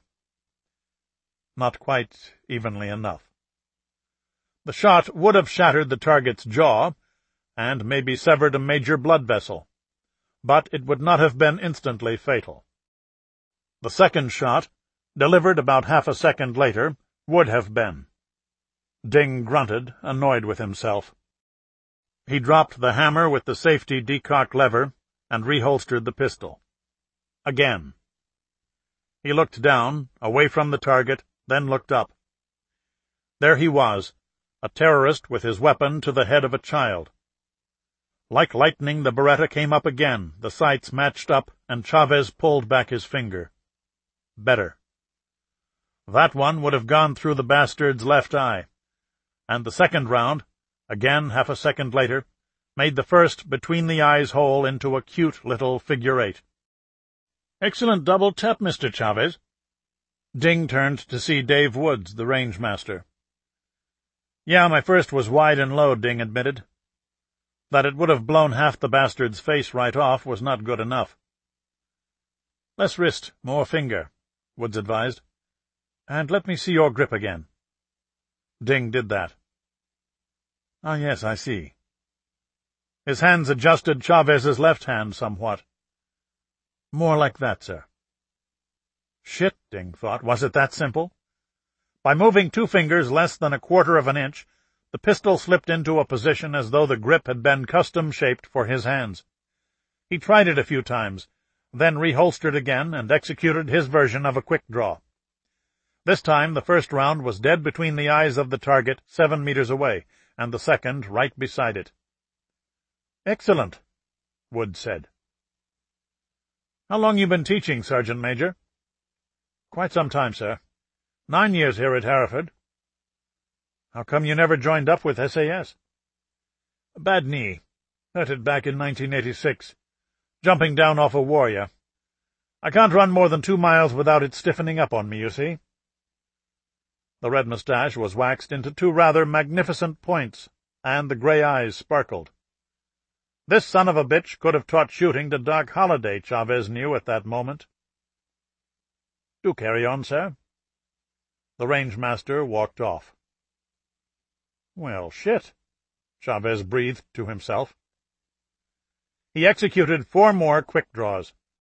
Not quite evenly enough. The shot would have shattered the target's jaw, and maybe severed a major blood vessel, but it would not have been instantly fatal. The second shot, delivered about half a second later, would have been. Ding grunted, annoyed with himself. He dropped the hammer with the safety decock lever and reholstered the pistol. Again. He looked down, away from the target, then looked up. There he was, a terrorist with his weapon to the head of a child. Like lightning, the Beretta came up again, the sights matched up, and Chavez pulled back his finger. Better. That one would have gone through the bastard's left eye, and the second round, again half a second later, made the first between-the-eyes hole into a cute little figure-eight. "Excellent double tap, Mister Chavez." Ding turned to see Dave Woods, the range-master. "Yeah, my first was wide and low," Ding admitted. That it would have blown half the bastard's face right off was not good enough. "Less wrist, more finger," Woods advised. "And let me see your grip again." Ding did that. "Ah, yes, I see." His hands adjusted Chavez's left hand somewhat. "More like that, sir." Shit, Ding thought. Was it that simple? By moving two fingers less than a quarter of an inch, the pistol slipped into a position as though the grip had been custom-shaped for his hands. He tried it a few times, then reholstered again and executed his version of a quick draw. This time the first round was dead between the eyes of the target seven meters away, and the second right beside it. "Excellent," Wood said. "How long you been teaching, Sergeant Major?" "Quite some time, sir. Nine years here at Hereford." "How come you never joined up with S A S?" "Bad knee. Hurt it back in nineteen eighty-six. Jumping down off a warrior. I can't run more than two miles without it stiffening up on me, you see." The red moustache was waxed into two rather magnificent points, and the grey eyes sparkled. This son of a bitch could have taught shooting to Doc Holliday, Chavez knew at that moment. "Do carry on, sir." The range-master walked off. "Well, shit," Chavez breathed to himself. He executed four more quick draws.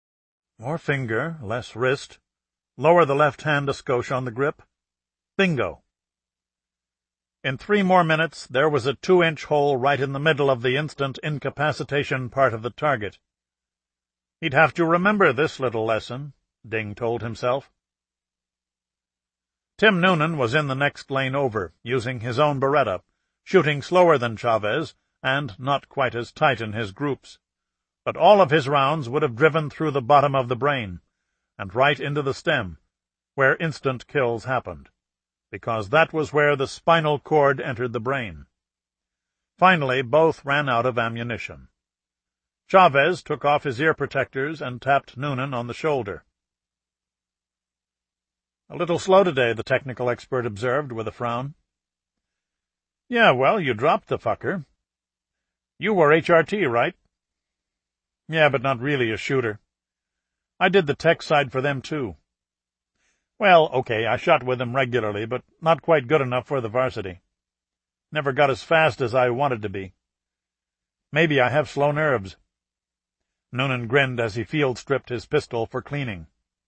More finger, less wrist. Lower the left hand a skosh on the grip. Bingo. In three more minutes there was a two-inch hole right in the middle of the instant incapacitation part of the target. He'd have to remember this little lesson, Ding told himself. Tim Noonan was in the next lane over, using his own Beretta, shooting slower than Chavez, and not quite as tight in his groups. But all of his rounds would have driven through the bottom of the brain, and right into the stem, where instant kills happened, because that was where the spinal cord entered the brain. Finally, both ran out of ammunition. Chavez took off his ear protectors and tapped Noonan on the shoulder. "A little slow today," the technical expert observed with a frown. "Yeah, well, you dropped the fucker. You were H R T, right?" "Yeah, but not really a shooter. I did the tech side for them, too." "Well, okay, I shot with them regularly, but not quite good enough for the varsity. Never got as fast as I wanted to be. Maybe I have slow nerves." Noonan grinned as he field-stripped his pistol for cleaning.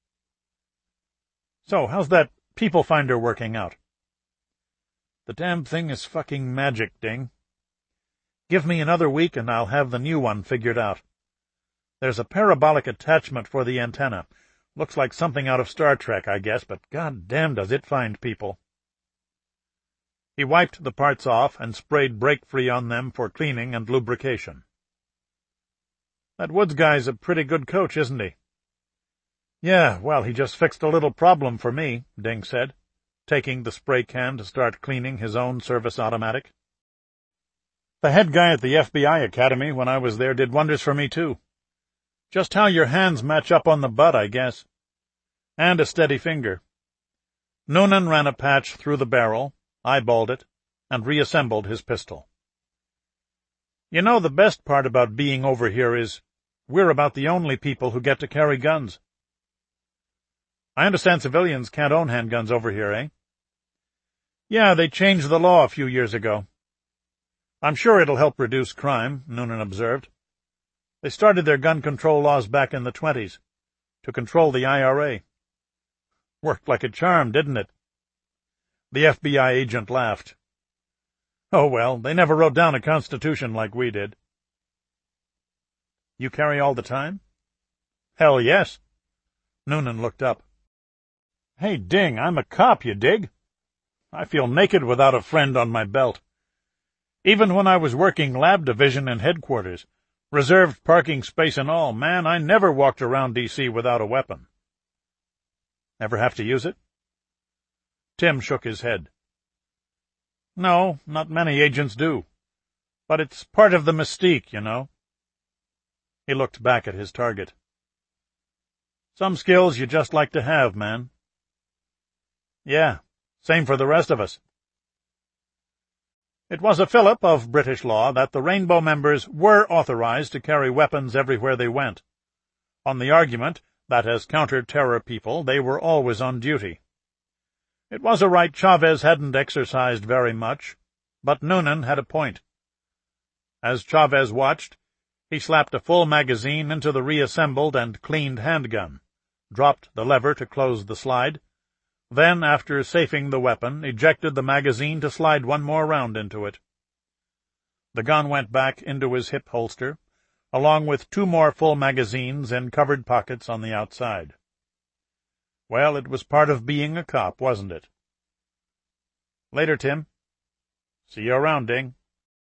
"So, how's that People Finder working out?" "The damn thing is fucking magic, Ding. Give me another week and I'll have the new one figured out. There's a parabolic attachment for the antenna. Looks like something out of Star Trek, I guess, but goddamn does it find people." He wiped the parts off and sprayed brake-free on them for cleaning and lubrication. "That Woods guy's a pretty good coach, isn't he?" "Yeah, well, he just fixed a little problem for me," Ding said, taking the spray can to start cleaning his own service automatic. "The head guy at the F B I Academy when I was there did wonders for me, too. Just how your hands match up on the butt, I guess. And a steady finger." Noonan ran a patch through the barrel, eyeballed it, and reassembled his pistol. "You know, the best part about being over here is we're about the only people who get to carry guns." "I understand civilians can't own handguns over here, eh?" "Yeah, they changed the law a few years ago." "I'm sure it'll help reduce crime," Noonan observed. "They started their gun control laws back in the twenties, to control the I R A. Worked like a charm, didn't it?" The F B I agent laughed. "Oh, well, they never wrote down a constitution like we did." "You carry all the time?" "Hell, yes." Noonan looked up. "Hey, Ding, I'm a cop, you dig? I feel naked without a friend on my belt. Even when I was working lab division in headquarters, reserved parking space and all, man, I never walked around D C without a weapon." "Ever have to use it?" Tim shook his head. "No, not many agents do. But it's part of the mystique, you know." He looked back at his target. "Some skills you just like to have, man." "Yeah, same for the rest of us." It was a fillip of British law that the Rainbow members were authorized to carry weapons everywhere they went, on the argument that as counter-terror people they were always on duty. It was a right Chavez hadn't exercised very much, but Noonan had a point. As Chavez watched, he slapped a full magazine into the reassembled and cleaned handgun, dropped the lever to close the slide, then, after safing the weapon, ejected the magazine to slide one more round into it. The gun went back into his hip holster, along with two more full magazines in covered pockets on the outside. Well, it was part of being a cop, wasn't it? "Later, Tim." "See you around, Ding."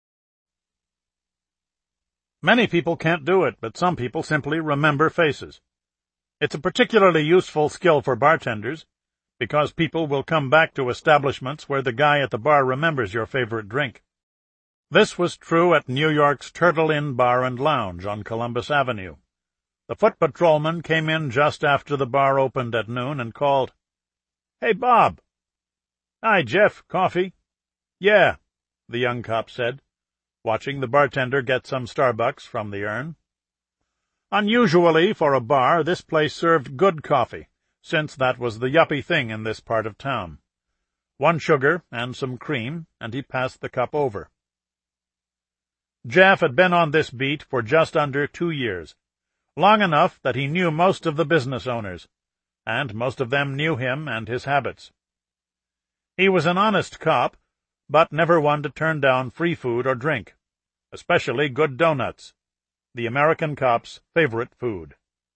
Many people can't do it, but some people simply remember faces. It's a particularly useful skill for bartenders, because people will come back to establishments where the guy at the bar remembers your favorite drink. This was true at New York's Turtle Inn Bar and Lounge on Columbus Avenue. The foot patrolman came in just after the bar opened at noon and called, "Hey, Bob." "Hi, Jeff. Coffee?" "Yeah," the young cop said, watching the bartender get some Starbucks from the urn. Unusually for a bar, this place served good coffee, since that was the yuppie thing in this part of town. One sugar and some cream, and he passed the cup over. Jeff had been on this beat for just under two years, long enough that he knew most of the business owners, and most of them knew him and his habits. He was an honest cop, but never one to turn down free food or drink, especially good doughnuts, the American cop's favorite food.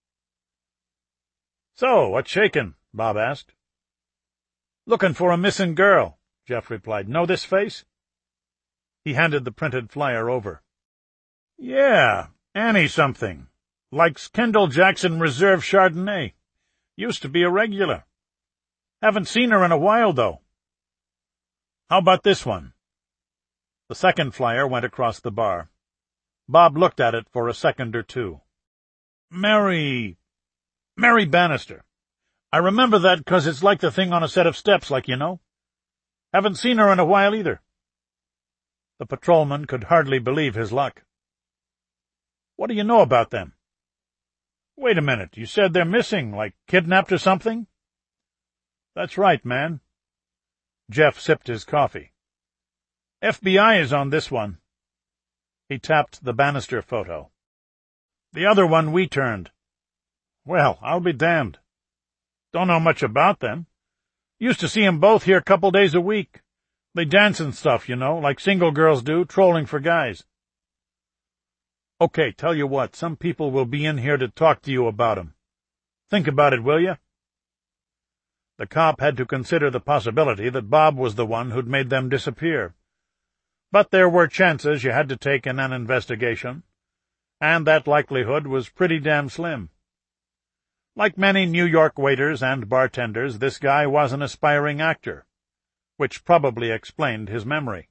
"So, what's shakin'?" Bob asked. "Looking for a missing girl," Jeff replied. "Know this face?" He handed the printed flyer over. "Yeah, Annie something. Likes Kendall Jackson Reserve Chardonnay. Used to be a regular. Haven't seen her in a while, though. How about this one?" The second flyer went across the bar. Bob looked at it for a second or two. Mary... Mary Bannister. I remember that 'cause it's like the thing on a set of steps, like you know. Haven't seen her in a while, either." The patrolman could hardly believe his luck. "What do you know about them?" "Wait a minute, you said they're missing, like kidnapped or something?" "That's right, man." Jeff sipped his coffee. "F B I is on this one." He tapped the Bannister photo. "The other one we turned. Well, I'll be damned. Don't know much about them. Used to see 'em both here couple days a week. They dance and stuff, you know, like single girls do, trolling for guys." "Okay, tell you what, some people will be in here to talk to you about 'em. Think about it, will you?" The cop had to consider the possibility that Bob was the one who'd made them disappear. But there were chances you had to take in an investigation, and that likelihood was pretty damn slim. Like many New York waiters and bartenders, this guy was an aspiring actor, which probably explained his memory.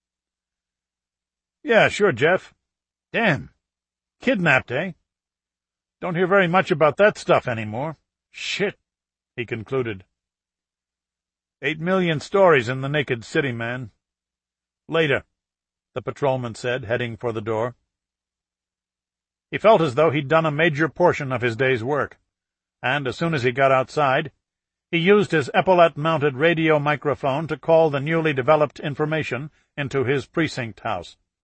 "Yeah, sure, Jeff. Damn. Kidnapped, eh? Don't hear very much about that stuff anymore. Shit," he concluded. Eight million stories in the naked city, man." "Later," the patrolman said, heading for the door. He felt as though he'd done a major portion of his day's work, and as soon as he got outside, he used his epaulette-mounted radio microphone to call the newly developed information into his precinct house.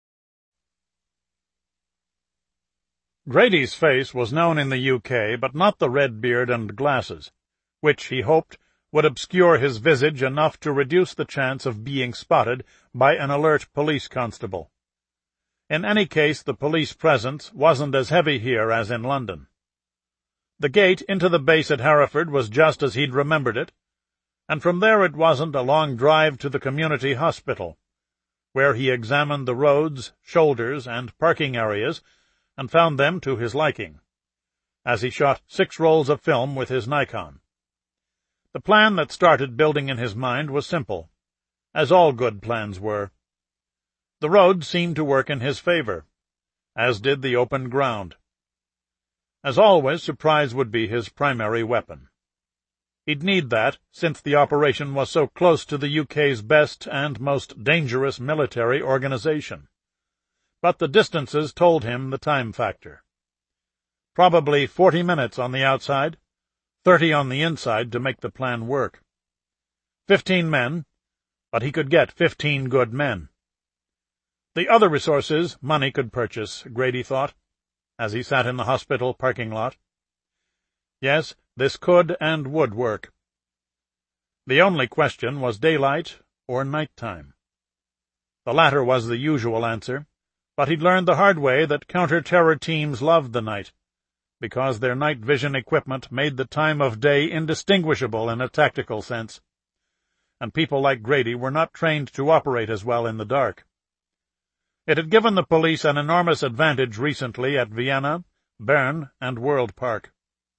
Grady's face was known in the U K, but not the red beard and glasses, which, he hoped, would obscure his visage enough to reduce the chance of being spotted by an alert police constable. In any case, the police presence wasn't as heavy here as in London. The gate into the base at Hereford was just as he'd remembered it, and from there it wasn't a long drive to the community hospital, where he examined the roads, shoulders, and parking areas, and found them to his liking, as he shot six rolls of film with his Nikon. The plan that started building in his mind was simple, as all good plans were. The road seemed to work in his favor, as did the open ground. As always, surprise would be his primary weapon. He'd need that, since the operation was so close to the U K's best and most dangerous military organization. But the distances told him the time factor. Probably forty minutes on the outside, thirty on the inside to make the plan work. Fifteen men, but he could get fifteen good men. The other resources money could purchase, Grady thought, as he sat in the hospital parking lot. Yes, this could and would work. The only question was daylight or night time. The latter was the usual answer, but he'd learned the hard way that counter-terror teams loved the night, because their night vision equipment made the time of day indistinguishable in a tactical sense, and people like Grady were not trained to operate as well in the dark. It had given the police an enormous advantage recently at Vienna, Bern, and World Park.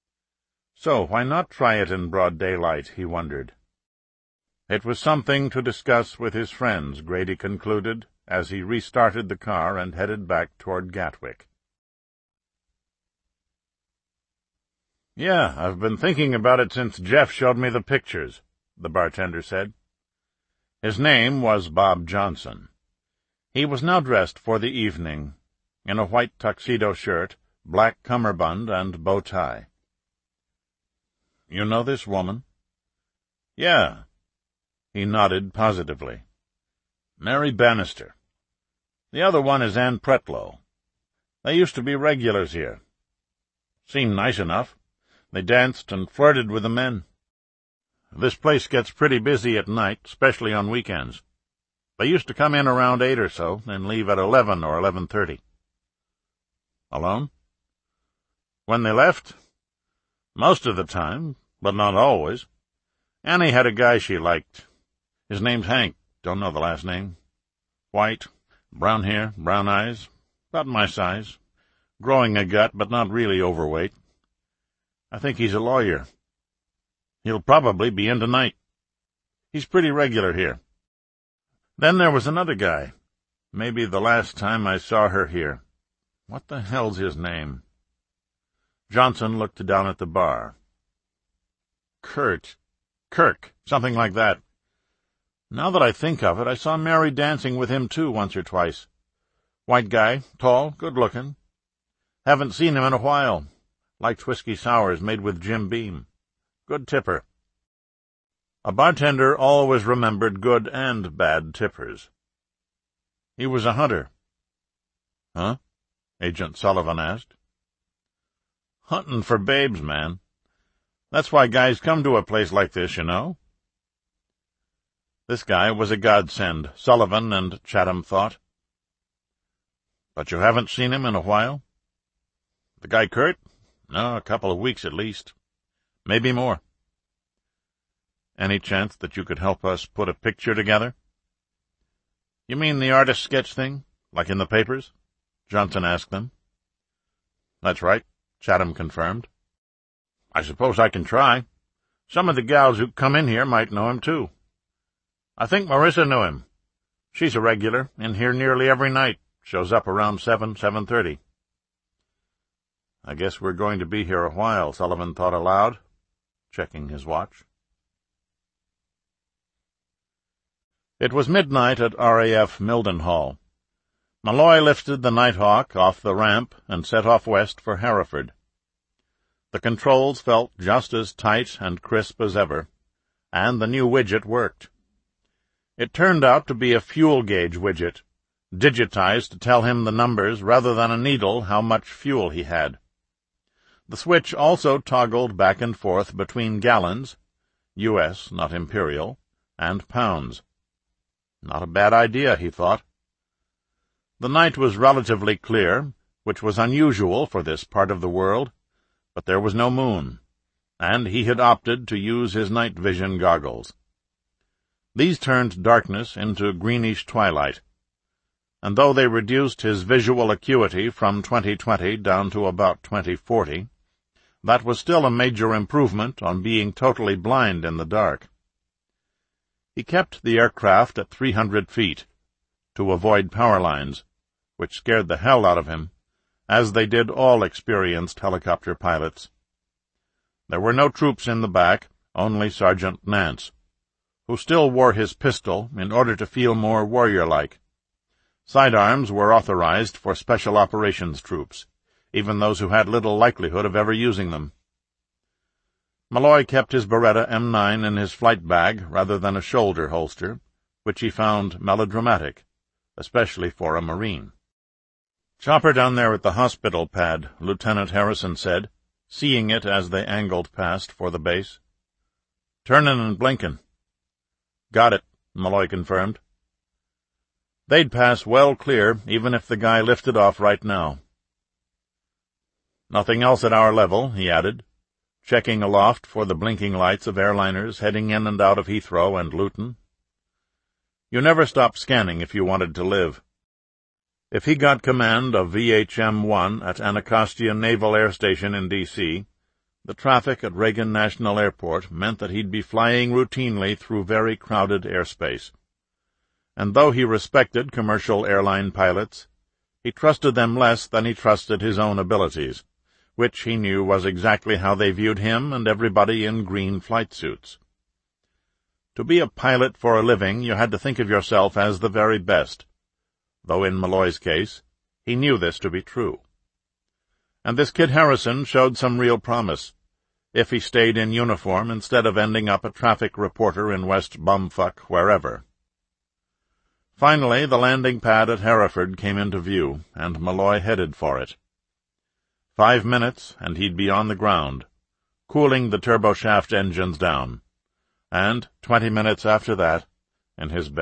So why not try it in broad daylight, he wondered. It was something to discuss with his friends, Grady concluded, as he restarted the car and headed back toward Gatwick. "Yeah, I've been thinking about it since Jeff showed me the pictures," the bartender said. His name was Bob Johnson. He was now dressed for the evening, in a white tuxedo shirt, black cummerbund, and bow tie. "You know this woman?" "Yeah." He nodded positively. "Mary Bannister. The other one is Ann Pretlow. They used to be regulars here." Seemed nice enough. They danced and flirted with the men. This place gets pretty busy at night, especially on weekends. They used to come in around eight or so, and leave at eleven or eleven thirty. Alone? When they left? Most of the time, but not always. Annie had a guy she liked. His name's Hank. Don't know the last name. White, brown hair, brown eyes, about my size. Growing a gut, but not really overweight. I think he's a lawyer. He'll probably be in tonight. He's pretty regular here. Then there was another guy. Maybe the last time I saw her here. What the hell's his name? Johnson looked down at the bar. Kurt. Kirk. Something like that. Now that I think of it, I saw Mary dancing with him, too, once or twice. White guy, tall, good-looking. Haven't seen him in a while. Liked whiskey sours made with Jim Beam. Good tipper. A bartender always remembered good and bad tippers. He was a hunter. Huh? Agent Sullivan asked. Hunting for babes, man. That's why guys come to a place like this, you know. This guy was a godsend, Sullivan and Chatham thought. But you haven't seen him in a while? The guy Kurt? No, a couple of weeks at least. Maybe more. Any chance that you could help us put a picture together? You mean the artist sketch thing, like in the papers? Johnson asked them. That's right, Chatham confirmed. I suppose I can try. Some of the gals who come in here might know him, too. I think Marissa knew him. She's a regular, in here nearly every night. Shows up around seven, seven thirty. I guess we're going to be here a while, Sullivan thought aloud, checking his watch. It was midnight at R A F Mildenhall. Malloy lifted the Nighthawk off the ramp and set off west for Hereford. The controls felt just as tight and crisp as ever, and the new widget worked. It turned out to be a fuel gauge widget, digitized to tell him the numbers rather than a needle how much fuel he had. The switch also toggled back and forth between gallons, U S, not imperial, and pounds. Not a bad idea, he thought. The night was relatively clear, which was unusual for this part of the world, but there was no moon, and he had opted to use his night vision goggles. These turned darkness into greenish twilight, and though they reduced his visual acuity from twenty twenty down to about twenty forty, that was still a major improvement on being totally blind in the dark. He kept the aircraft at three hundred feet, to avoid power lines, which scared the hell out of him, as they did all experienced helicopter pilots. There were no troops in the back, only Sergeant Nance, who still wore his pistol in order to feel more warrior-like. Sidearms were authorized for special operations troops, even those who had little likelihood of ever using them. Malloy kept his Beretta M nine in his flight bag rather than a shoulder holster, which he found melodramatic, especially for a Marine. "Chopper down there at the hospital pad," Lieutenant Harrison said, seeing it as they angled past for the base. "Turnin' and blinkin'." "Got it," Malloy confirmed. They'd pass well clear even if the guy lifted off right now. "Nothing else at our level," he added, checking aloft for the blinking lights of airliners heading in and out of Heathrow and Luton. You never stopped scanning if you wanted to live. If he got command of V H M one at Anacostia Naval Air Station in D C, the traffic at Reagan National Airport meant that he'd be flying routinely through very crowded airspace. And though he respected commercial airline pilots, he trusted them less than he trusted his own abilities, which he knew was exactly how they viewed him and everybody in green flight suits. To be a pilot for a living, you had to think of yourself as the very best, though in Malloy's case, he knew this to be true. And this kid Harrison showed some real promise, if he stayed in uniform instead of ending up a traffic reporter in West Bumfuck wherever. Finally, the landing pad at Hereford came into view, and Malloy headed for it. Five minutes, and he'd be on the ground, cooling the turboshaft engines down, and twenty minutes after that, in his bed.